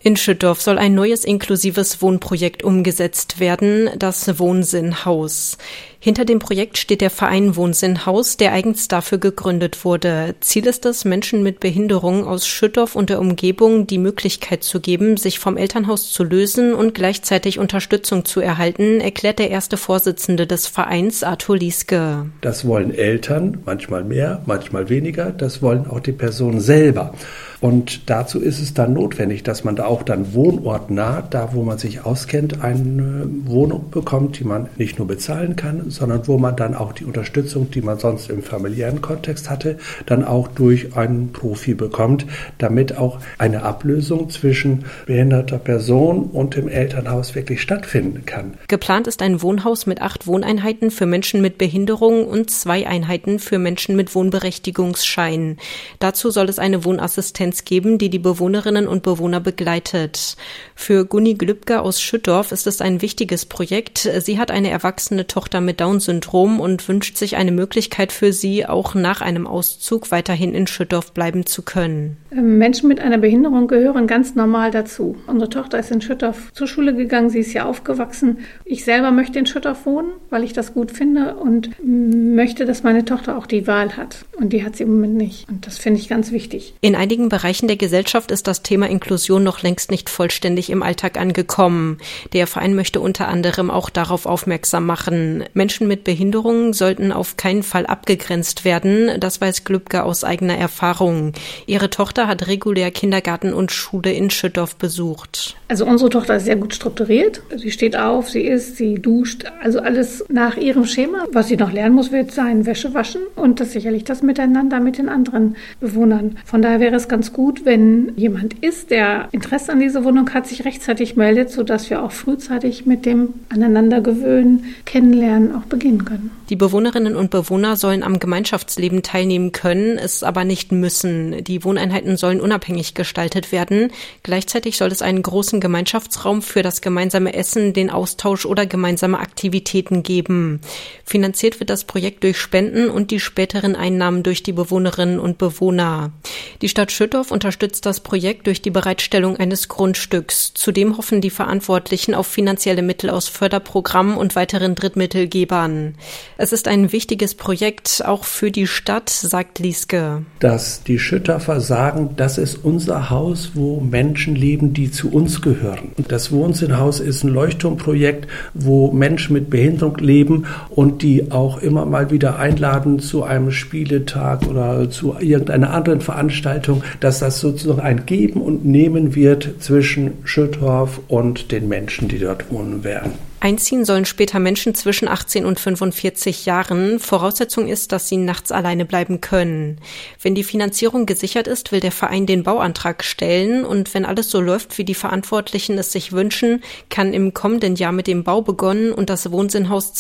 In Schüttorf soll ein neues inklusives Wohnprojekt umgesetzt werden, das Wohnsinnhaus. Hinter dem Projekt steht der Verein Wohnsinnhaus, der eigens dafür gegründet wurde. Ziel ist es, Menschen mit Behinderung aus Schüttorf und der Umgebung die Möglichkeit zu geben, sich vom Elternhaus zu lösen und gleichzeitig Unterstützung zu erhalten, erklärt der erste Vorsitzende des Vereins, Arthur Lieske. Das wollen Eltern, manchmal mehr, manchmal weniger, das wollen auch die Personen selber. Und dazu ist es dann notwendig, dass man da auch dann wohnortnah, da wo man sich auskennt, eine Wohnung bekommt, die man nicht nur bezahlen kann, sondern wo man dann auch die Unterstützung, die man sonst im familiären Kontext hatte, dann auch durch einen Profi bekommt, damit auch eine Ablösung zwischen behinderter Person und dem Elternhaus wirklich stattfinden kann. Geplant ist ein Wohnhaus mit 8 Wohneinheiten für Menschen mit Behinderung und 2 Einheiten für Menschen mit Wohnberechtigungsschein. Dazu soll es eine Wohnassistenz geben, die die Bewohnerinnen und Bewohner begleitet. Für Gunni Glübke aus Schüttorf ist es ein wichtiges Projekt. Sie hat eine erwachsene Tochter mit Down-Syndrom und wünscht sich eine Möglichkeit für sie, auch nach einem Auszug weiterhin in Schüttorf bleiben zu können. Menschen mit einer Behinderung gehören ganz normal dazu. Unsere Tochter ist in Schüttorf zur Schule gegangen, sie ist hier aufgewachsen. Ich selber möchte in Schüttorf wohnen, weil ich das gut finde und möchte, dass meine Tochter auch die Wahl hat. Und die hat sie im Moment nicht. Und das finde ich ganz wichtig. In einigen Bereichen der Gesellschaft ist das Thema Inklusion noch längst nicht vollständig im Alltag angekommen. Der Verein möchte unter anderem auch darauf aufmerksam machen. Menschen mit Behinderungen sollten auf keinen Fall abgegrenzt werden, das weiß Glübke aus eigener Erfahrung. Ihre Tochter hat regulär Kindergarten und Schule in Schüttorf besucht. Also unsere Tochter ist sehr gut strukturiert. Sie steht auf, sie isst, sie duscht, also alles nach ihrem Schema. Was sie noch lernen muss, wird sein Wäsche waschen und das sicherlich das Miteinander mit den anderen Bewohnern. Von daher wäre es ganz gut, wenn jemand ist, der Interesse an dieser Wohnung hat, sich rechtzeitig meldet, sodass wir auch frühzeitig mit dem Aneinandergewöhnen, Kennenlernen auch beginnen können. Die Bewohnerinnen und Bewohner sollen am Gemeinschaftsleben teilnehmen können, es aber nicht müssen. Die Wohneinheiten sollen unabhängig gestaltet werden. Gleichzeitig soll es einen großen Gemeinschaftsraum für das gemeinsame Essen, den Austausch oder gemeinsame Aktivitäten geben. Finanziert wird das Projekt durch Spenden und die späteren Einnahmen durch die Bewohnerinnen und Bewohner. Die Stadt Schüttorf unterstützt das Projekt durch die Bereitstellung eines Grundstücks. Zudem hoffen die Verantwortlichen auf finanzielle Mittel aus Förderprogrammen und weiteren Drittmittelgebern. Es ist ein wichtiges Projekt, auch für die Stadt, sagt Lieske. Dass die Schüttorfer sagen, das ist unser Haus, wo Menschen leben, die zu uns gehören. Und das Wohnsinnhaus ist ein Leuchtturmprojekt, wo Menschen mit Behinderung leben und die auch immer mal wieder einladen zu einem Spieletag oder zu irgendeiner anderen Veranstaltung, dass das sozusagen ein Geben und Nehmen wird zwischen Schüttorf und den Menschen, die dort wohnen werden. Einziehen sollen später Menschen zwischen 18 und 45 Jahren. Voraussetzung ist, dass sie nachts alleine bleiben können. Wenn die Finanzierung gesichert ist, will der Verein den Bauantrag stellen. Und wenn alles so läuft, wie die Verantwortlichen es sich wünschen, kann im kommenden Jahr mit dem Bau begonnen und das Wohnsinnhaus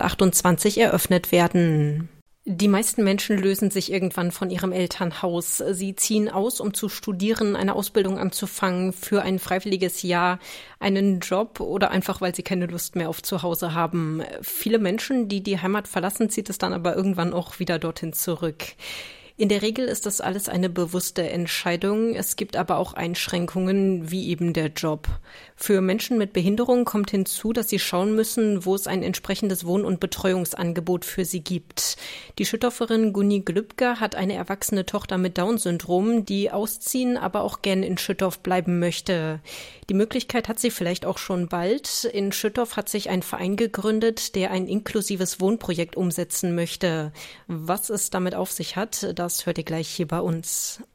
2028 eröffnet werden. Die meisten Menschen lösen sich irgendwann von ihrem Elternhaus. Sie ziehen aus, um zu studieren, eine Ausbildung anzufangen, für ein freiwilliges Jahr, einen Job oder einfach, weil sie keine Lust mehr auf Zuhause haben. Viele Menschen, die die Heimat verlassen, zieht es dann aber irgendwann auch wieder dorthin zurück. In der Regel ist das alles eine bewusste Entscheidung. Es gibt aber auch Einschränkungen, wie eben der Job. Für Menschen mit Behinderung kommt hinzu, dass sie schauen müssen, wo es ein entsprechendes Wohn- und Betreuungsangebot für sie gibt. Die Schüttorferin Gunni Glübke hat eine erwachsene Tochter mit Down-Syndrom, die ausziehen, aber auch gerne in Schüttorf bleiben möchte. Die Möglichkeit hat sie vielleicht auch schon bald. In Schüttorf hat sich ein Verein gegründet, der ein inklusives Wohnprojekt umsetzen möchte. Was es damit auf sich hat, das hört ihr gleich hier bei uns.